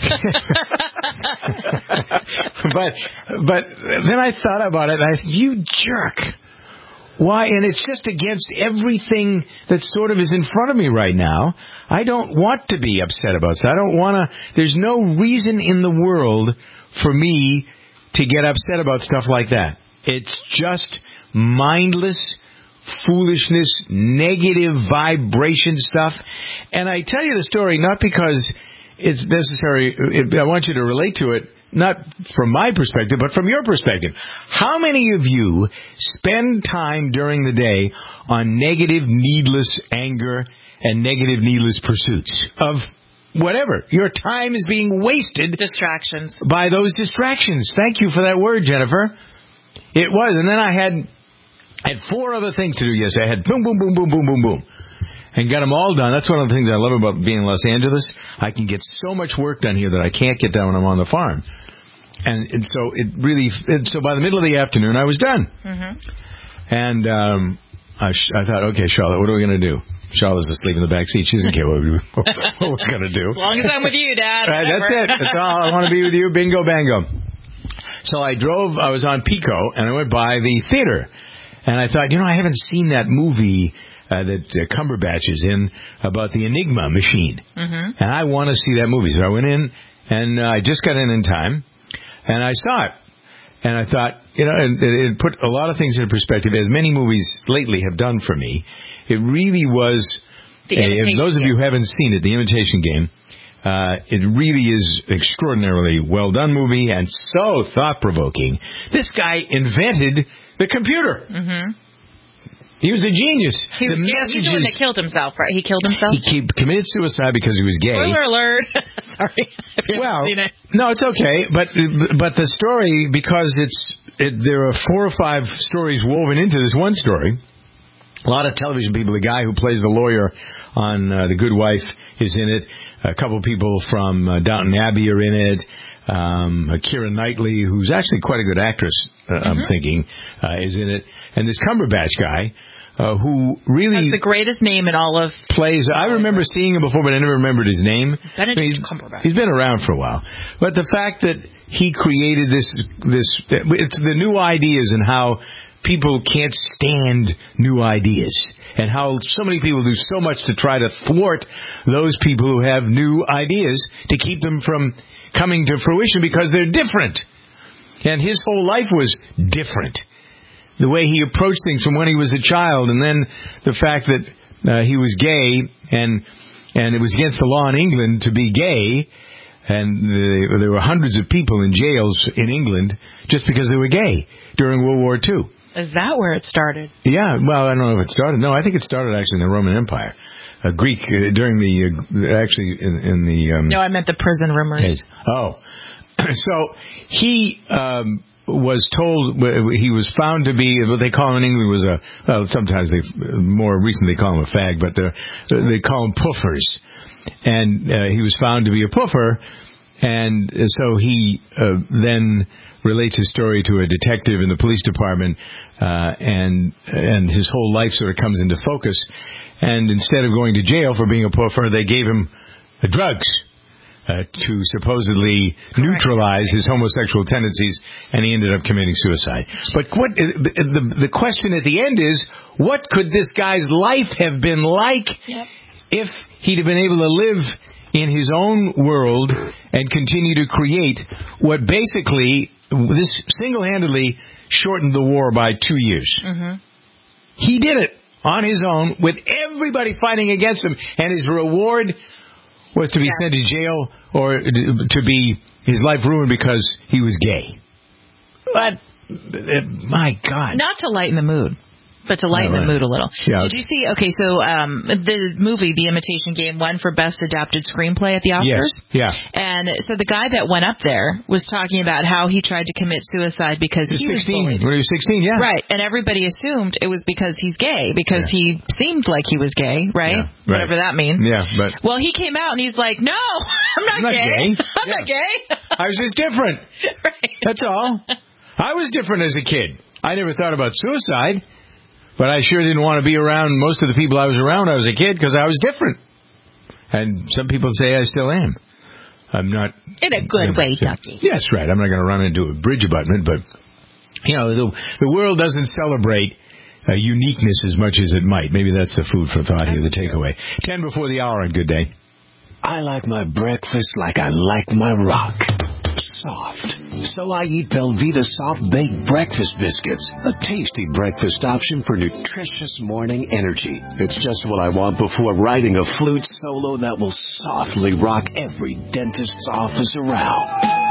but, but then I thought about it, and I thought, you jerk. Why? And it's just against everything that sort of is in front of me right now. I don't want to be upset about it. I don't want to. There's no reason in the world for me to get upset about stuff like that. It's just mindless foolishness, negative vibration stuff. And I tell you the story not because it's necessary. It, I want you to relate to it, not from my perspective, but from your perspective. How many of you spend time during the day on negative, needless anger and negative, needless pursuits of whatever? Your time is being wasted. Distractions. By those distractions. Thank you for that word, Jennifer. It was. And then I had, I had four other things to do yesterday. I had boom, boom, boom, boom, boom, boom, boom. And got them all done. That's one of the things I love about being in Los Angeles. I can get so much work done here that I can't get done when I'm on the farm. And, and so it really, and so by the middle of the afternoon, I was done. Mm-hmm. And um, I, sh- I thought, okay, Charlotte, what are we going to do? Charlotte's asleep in the back seat. She doesn't care what, we, what we're going to do. As long as I'm with you, Dad. Right, that's it. That's all. I want to be with you. Bingo, bango. So I drove, I was on Pico, and I went by the theater. And I thought, you know, I haven't seen that movie uh, that uh, Cumberbatch is in about the Enigma machine. Mm-hmm. And I want to see that movie. So I went in, and uh, I just got in in time, and I saw it. And I thought, you know, it, it put a lot of things into perspective, as many movies lately have done for me. It really was, the a, those of you who haven't seen it, The Imitation Game, uh, it really is extraordinarily well done movie and so thought-provoking. This guy invented the computer. Mm-hmm. He was a genius. He was, the yeah, he's the one that killed himself, right? He killed himself? He, he committed suicide because he was gay. Spoiler alert. Sorry. Well, it. no, it's okay. But but the story, because it's it, there are four or five stories woven into this one story. A lot of television people. The guy who plays the lawyer on uh, The Good Wife is in it. A couple of people from uh, Downton Abbey are in it. Um, uh, Keira Knightley, who's actually quite a good actress, uh, mm-hmm. I'm thinking, uh, is in it. And this Cumberbatch guy, uh, who really... That's the greatest name in all of... Plays... I remember seeing him before, but I never remembered his name. Benedict I mean, Cumberbatch. He's been around for a while. But the fact that he created this... this it's the new ideas and how people can't stand new ideas. And how so many people do so much to try to thwart those people who have new ideas to keep them from coming to fruition because they're different. And his whole life was different. The way he approached things from when he was a child, and then the fact that uh, he was gay, and and it was against the law in England to be gay, and the, there were hundreds of people in jails in England just because they were gay during World War Two. Is that where it started? Yeah, well, I don't know if it started. No, I think it started actually in the Roman Empire. Uh, Greek, uh, during the, uh, actually in, in the... Um, no, I meant the prison rumors. Oh. So, he um, was told, he was found to be, what they call him in England was a, well, sometimes they, more recently they call him a fag, but they call him puffers. And uh, he was found to be a puffer, and so he uh, then... relates his story to a detective in the police department, uh, and and his whole life sort of comes into focus. And instead of going to jail for being a puffer, they gave him uh, drugs uh, to supposedly Correct. neutralize his homosexual tendencies, and he ended up committing suicide. But what the the question at the end is, what could this guy's life have been like yep. if he'd have been able to live in his own world and continue to create what basically, this single-handedly shortened the war by two years. Mm-hmm. He did it on his own with everybody fighting against him, and his reward was to be yeah. sent to jail or to be his life ruined because he was gay. But, my God. Not to lighten the mood. But to lighten oh, right. the mood a little. Yeah. Did you see, okay, so um, the movie, The Imitation Game, won for Best Adapted Screenplay at the Oscars? Yes. Yeah. And so the guy that went up there was talking about how he tried to commit suicide because he was bullied. When he was sixteen, yeah. Right, and everybody assumed it was because he's gay, because yeah. he seemed like he was gay, right? Yeah, right? Whatever that means. Yeah, but... Well, he came out and he's like, no, I'm not, I'm not gay. gay. I'm yeah. not gay. I was just different. Right. That's all. I was different as a kid. I never thought about suicide. But I sure didn't want to be around most of the people I was around when I was a kid because I was different. And some people say I still am. I'm not... In a good way, Ducky. Yes, right. I'm not going to run into a bridge abutment, but, you know, the, the world doesn't celebrate uh, uniqueness as much as it might. Maybe that's the food for thought here, the takeaway. Ten before the hour on Good Day. I like my breakfast like I like my rock. soft. So I eat Belvita Soft Baked Breakfast Biscuits, a tasty breakfast option for nutritious morning energy. It's just what I want before writing a flute solo that will softly rock every dentist's office around.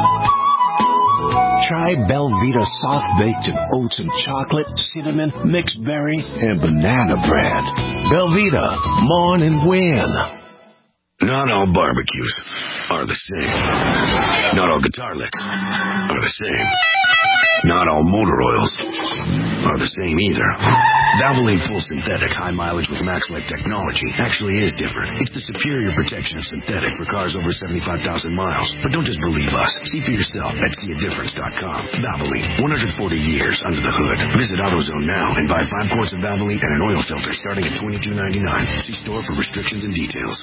Try Belvita Soft Baked in oats and chocolate, cinnamon, mixed berry, and banana bread. Belvita, morn and win. Not all barbecues are the same. Not all guitar licks are the same. Not all motor oils are the same either. Valvoline Full Synthetic High Mileage with MaxLight technology actually is different. It's the superior protection of synthetic for cars over seventy-five thousand miles. But don't just believe us. See for yourself at see a difference dot com. Valvoline, one hundred forty years under the hood. Visit AutoZone now and buy five quarts of Valvoline and an oil filter starting at twenty-two ninety-nine. See store for restrictions and details.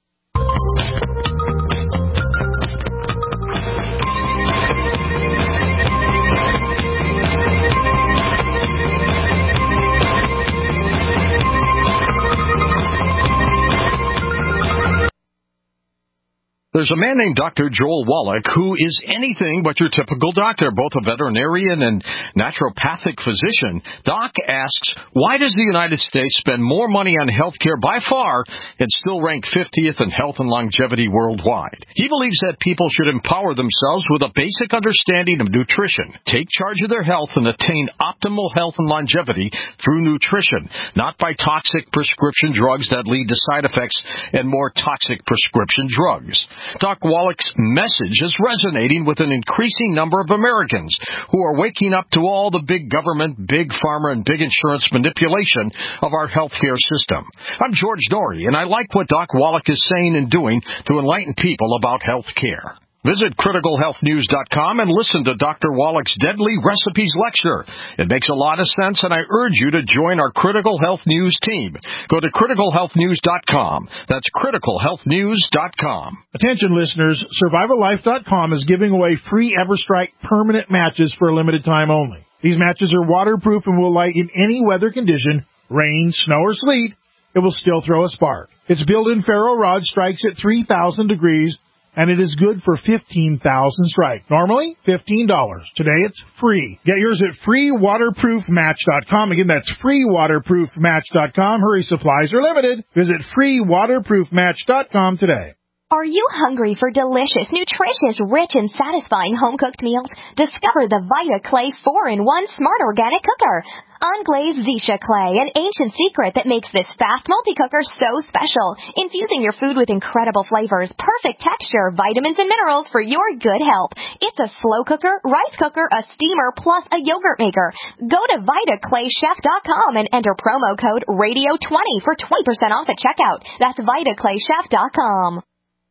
There's a man named Doctor Joel Wallach who is anything but your typical doctor, both a veterinarian and naturopathic physician. Doc asks, why does the United States spend more money on health care by far and still rank fiftieth in health and longevity worldwide? He believes that people should empower themselves with a basic understanding of nutrition, take charge of their health, and attain optimal health and longevity through nutrition, not by toxic prescription drugs that lead to side effects and more toxic prescription drugs. Doc Wallach's message is resonating with an increasing number of Americans who are waking up to all the big government, big pharma, and big insurance manipulation of our healthcare system. I'm George Norrie, and I like what Doc Wallach is saying and doing to enlighten people about health care. Visit critical health news dot com and listen to Doctor Wallach's Deadly Recipes lecture. It makes a lot of sense, and I urge you to join our Critical Health News team. Go to critical health news dot com. That's critical health news dot com. Attention listeners, survival life dot com is giving away free EverStrike permanent matches for a limited time only. These matches are waterproof and will light in any weather condition, rain, snow, or sleet. It will still throw a spark. Its built-in ferro rod strikes at three thousand degrees, and it is good for fifteen thousand strikes. Normally, fifteen dollars. Today, it's free. Get yours at free waterproof match dot com. Again, that's free waterproof match dot com. Hurry, supplies are limited. Visit free waterproof match dot com today. Are you hungry for delicious, nutritious, rich, and satisfying home-cooked meals? Discover the Vita Clay four in one Smart Organic Cooker. Unglazed Zisha Clay, an ancient secret that makes this fast multi-cooker so special. Infusing your food with incredible flavors, perfect texture, vitamins, and minerals for your good health. It's a slow cooker, rice cooker, a steamer, plus a yogurt maker. Go to vita clay chef dot com and enter promo code radio twenty for twenty percent off at checkout. That's vita clay chef dot com.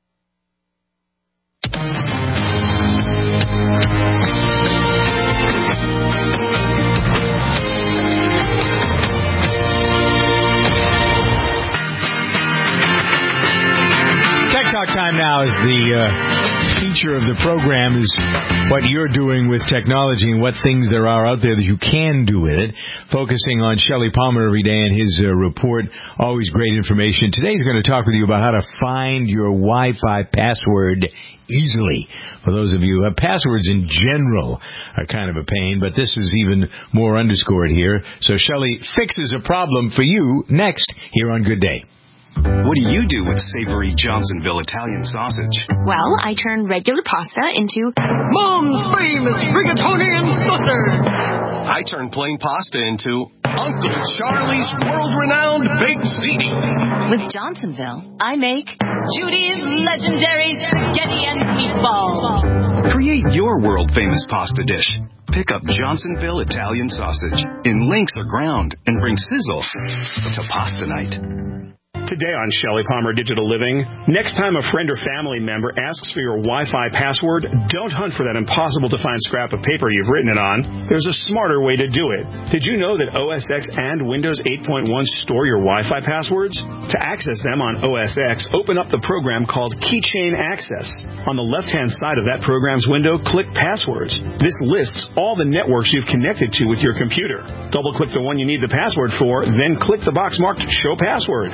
Tech Talk Time now is the uh, feature of the program, is what you're doing with technology and what things there are out there that you can do with it. Focusing on Shelley Palmer every day and his uh, report. Always great information. Today he's going to talk with you about how to find your Wi-Fi password easily. For those of you, uh, passwords in general are kind of a pain, but this is even more underscored here. So Shelley fixes a problem for you next here on Good Day. What do you do with savory Johnsonville Italian sausage? Well, I turn regular pasta into Mom's famous rigatoni and saucer. I turn plain pasta into Uncle Charlie's world-renowned baked ziti. With Johnsonville, I make Judy's legendary spaghetti and meatballs. Create your world-famous pasta dish. Pick up Johnsonville Italian sausage in links or ground and bring sizzle to pasta night. Today on Shelley Palmer Digital Living, next time a friend or family member asks for your Wi-Fi password, don't hunt for that impossible-to-find scrap of paper you've written it on. There's a smarter way to do it. Did you know that O S X and Windows eight point one store your Wi-Fi passwords? To access them on O S X, open up the program called Keychain Access. On the left-hand side of that program's window, click Passwords. This lists all the networks you've connected to with your computer. Double-click the one you need the password for, then click the box marked Show Password. You'll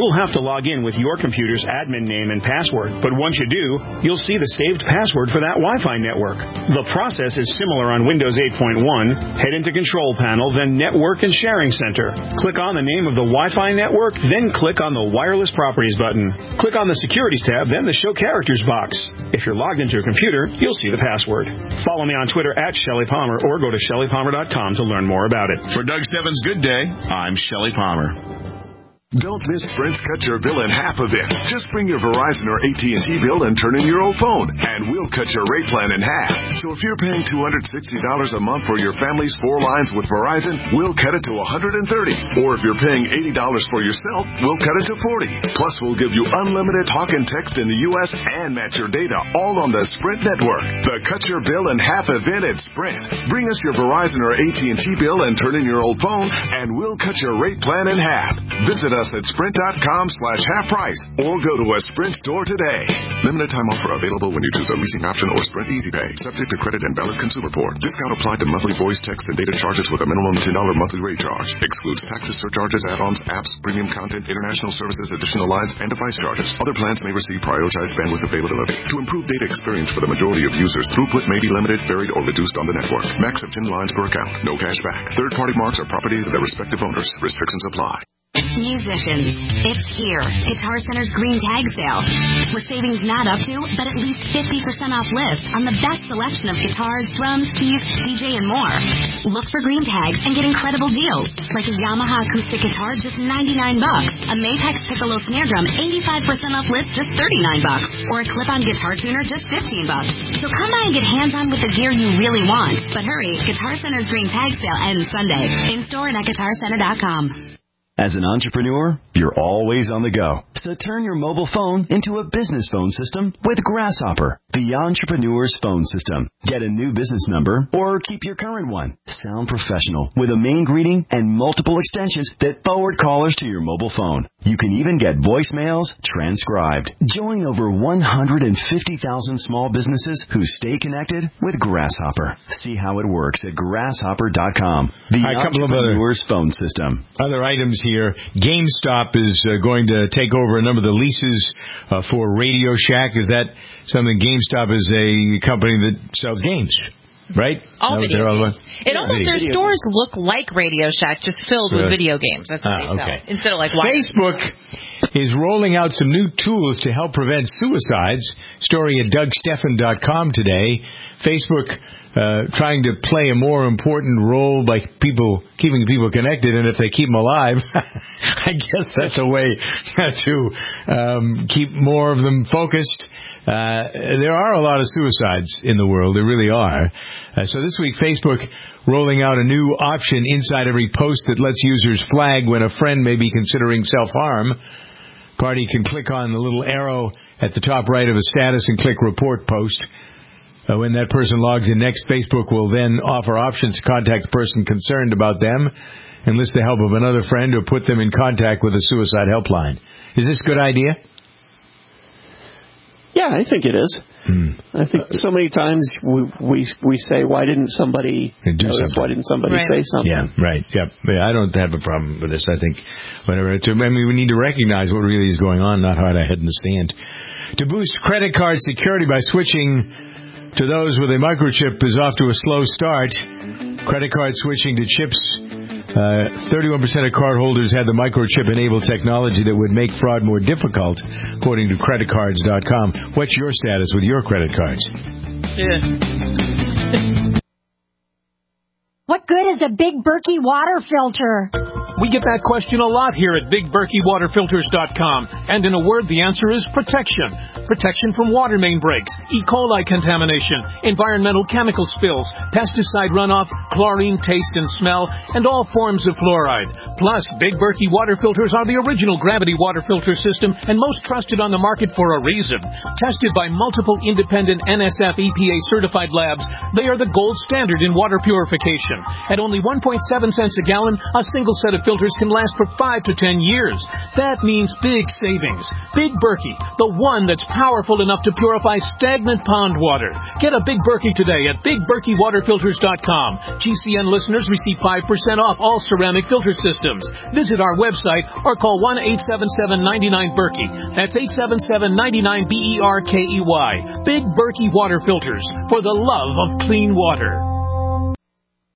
will have to log in with your computer's admin name and password, but once you do, you'll see the saved password for that Wi-Fi network. The process is similar on Windows eight point one. Head into Control Panel, then Network and Sharing Center. Click on the name of the Wi-Fi network, then click on the Wireless Properties button. Click on the Securities tab, then the Show Characters box. If you're logged into a computer, you'll see the password. Follow me on Twitter at Shelley Palmer or go to Shelley Palmer dot com to learn more about it. For Doug Stebbins' Good Day, I'm Shelley Palmer. Don't miss Sprint's Cut Your Bill in Half event. Just bring your Verizon or A T and T bill and turn in your old phone, and we'll cut your rate plan in half. So if you're paying two hundred sixty dollars a month for your family's four lines with Verizon, we'll cut it to one hundred thirty dollars. Or if you're paying eighty dollars for yourself, we'll cut it to forty dollars. Plus, we'll give you unlimited talk and text in the U S and match your data all on the Sprint network. The Cut Your Bill in Half event at Sprint. Bring us your Verizon or A T and T bill and turn in your old phone, and we'll cut your rate plan in half. Visit us at sprint dot com slash half price or go to a Sprint store today. Limited time offer available when you choose a leasing option or Sprint Easy Pay. Subject to credit and valid consumer report. Discount applied to monthly voice, text, and data charges with a minimum ten dollars monthly rate charge. Excludes taxes, surcharges, add-ons, apps, premium content, international services, additional lines, and device charges. Other plans may receive prioritized bandwidth availability. To improve data experience for the majority of users, throughput may be limited, varied, or reduced on the network. Max of ten lines per account. No cash back. Third-party marks are property of their respective owners. Restrictions apply. Musicians, it's here. Guitar Center's Green Tag Sale. With savings not up to, but at least fifty percent off list on the best selection of guitars, drums, keys, D J, and more. Look for green tags and get incredible deals, like a Yamaha acoustic guitar, just ninety-nine bucks. A Mapex Piccolo snare drum, eighty-five percent off list, just thirty-nine bucks. Or a clip-on guitar tuner, just fifteen bucks. So come by and get hands-on with the gear you really want. But hurry, Guitar Center's Green Tag Sale ends Sunday. In-store and at guitar center dot com. As an entrepreneur, you're always on the go. So turn your mobile phone into a business phone system with Grasshopper, the entrepreneur's phone system. Get a new business number or keep your current one. Sound professional with a main greeting and multiple extensions that forward callers to your mobile phone. You can even get voicemails transcribed. Join over one hundred fifty thousand small businesses who stay connected with Grasshopper. See how it works at grasshopper dot com, the right, entrepreneur's phone system. Other items here. GameStop is uh, going to take over a number of the leases uh, for Radio Shack. Is that something? GameStop is a company that sells games, right? All no, video all games. It yeah, almost, their stores look like Radio Shack, just filled with Good. video games. That's what ah, they okay. sell. Instead of like wireless. Facebook is rolling out some new tools to help prevent suicides. Story at doug steffen dot com today. Facebook Uh, trying to play a more important role by people keeping people connected, and if they keep them alive, I guess that's a way to um, keep more of them focused. Uh, there are a lot of suicides in the world. There really are. Uh, so this week, Facebook rolling out a new option inside every post that lets users flag when a friend may be considering self-harm. Party can click on the little arrow at the top right of a status and click Report Post. Uh, when that person logs in next, Facebook will then offer options to contact the person concerned about them, enlist the help of another friend, or put them in contact with a suicide helpline. Is this a good idea? Yeah, I think it is. Hmm. I think so many times we we, we say, why didn't somebody do notice? something? Why didn't somebody right. say something? Yeah, right. Yep. Yeah, I don't have a problem with this. I think whatever. I mean, we need to recognize what really is going on, not hide our head in the sand. To boost credit card security by switching to those with a microchip is off to a slow start. Credit card switching to chips. Uh, thirty-one percent of cardholders had the microchip-enabled technology that would make fraud more difficult, according to credit cards dot com. What's your status with your credit cards? Yeah. What good is a Big Berkey water filter? We get that question a lot here at big berkey water filters dot com. And in a word, the answer is protection. Protection from water main breaks, E. coli contamination, environmental chemical spills, pesticide runoff, chlorine taste and smell, and all forms of fluoride. Plus, Big Berkey water filters are the original gravity water filter system and most trusted on the market for a reason. Tested by multiple independent N S F E P A certified labs, they are the gold standard in water purification. At only one point seven cents a gallon, a single set of filters can last for five to ten years. That means big savings. Big Berkey, the one that's powerful enough to purify stagnant pond water. Get a Big Berkey today at big berkey water filters dot com. G C N listeners receive five percent off all ceramic filter systems. Visit our website or call one eight seven seven, nine nine, Berkey. That's eight seven seven, nine nine, B E R K E Y. Big Berkey Water Filters, for the love of clean water.